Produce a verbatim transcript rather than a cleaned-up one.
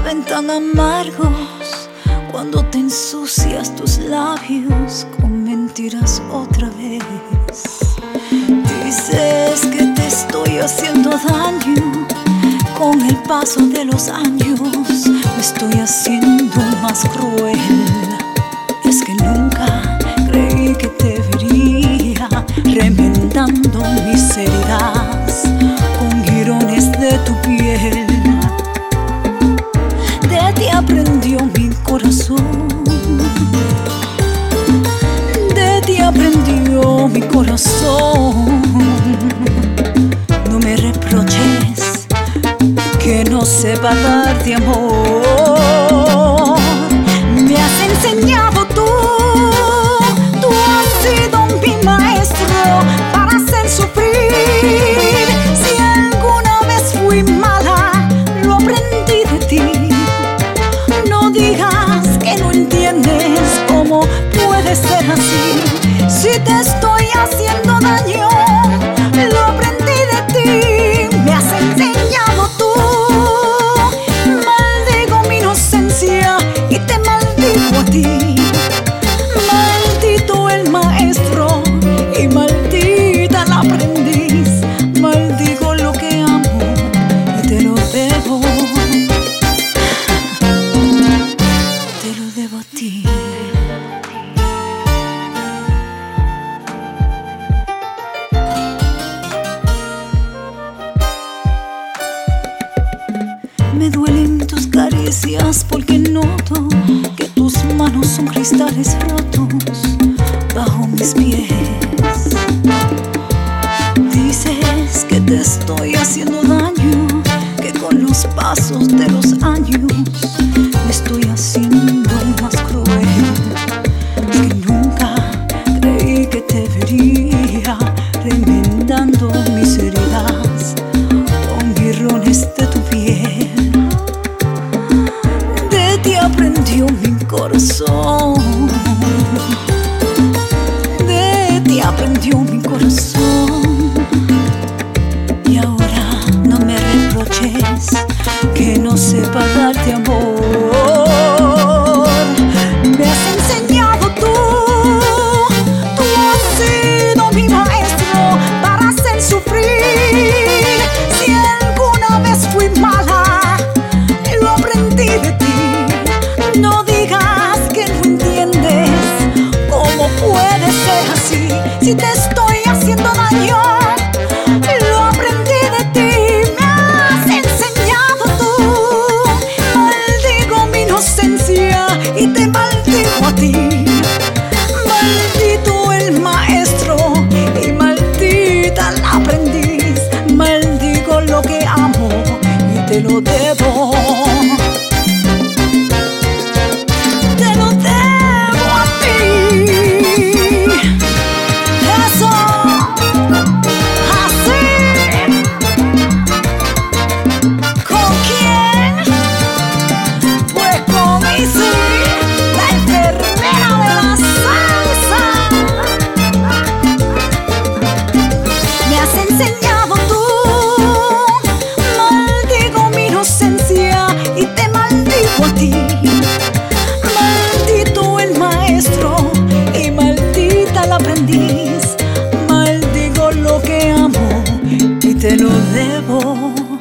saben tan amargos cuando te ensucias tus labios con mentiras otra vez. Dices que te estoy haciendo daño, con el paso de los años me estoy haciendo más cruel. Es que nunca creí que te vería remendando mis heridas con jirones de tu piel. De ti aprendió mi corazón, de ti aprendió mi corazón. No me reproches que no sepa darte amor. Me has enseñado tú, tú has sido mi maestro para hacer sufrir. Si alguna vez fui mala, lo aprendí de ti. No digas que no entiendes cómo puede ser así. Si te estoy haciendo daño, lo aprendí de ti. Me has enseñado tú. Maldigo mi inocencia y te maldigo a ti. Maldito el maestro y maldita la aprendiz. Maldigo lo que amo y te lo debo. Te lo debo a ti. Me duelen tus caricias porque noto que tus manos son cristales rotos bajo mis pies. Dices que te estoy haciendo daño, que con los pasos de los años me estoy haciendo más cruel. Es que nunca creí que te vería remendando mis heridas con jirrones de tu piel. De ti aprendió mi corazón, de ti aprendió mi corazón. Y ahora no me reproches que no sepa darte amor. Me has enseñado tú, tú has sido mi maestro para hacer sufrir. Si alguna vez fui mala, lo aprendí de ti. No digas que no entiendes cómo puede ser así. Si te estoy haciendo daño, lo aprendí de ti. Me has enseñado tú. Maldigo mi inocencia y te maldigo a ti. Maldito el maestro y maldita la aprendiz. Maldigo lo que amo y te lo debo. Te lo debo a ti. Eso, así. ¿Con quién? Pues con Izzy, la enfermera de la salsa. Me has enseñado tú. Maldigo mi inocencia y te maldigo a ti. Maldito el maestro y maldita la aprendiz. Maldigo lo que amo y te lo debo.